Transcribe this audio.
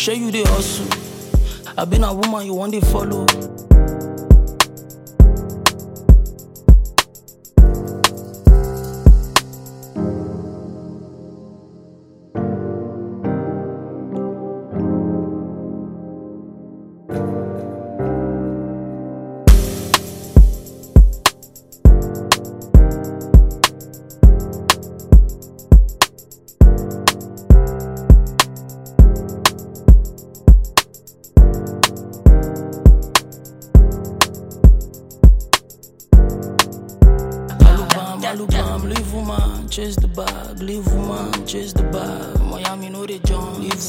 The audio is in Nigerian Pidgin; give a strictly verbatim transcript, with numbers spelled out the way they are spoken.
Show you the hustle. I been a woman you want to follow. Alubam, leave woman, chase the bag, leave woman, chase the bag. Miami know they jump.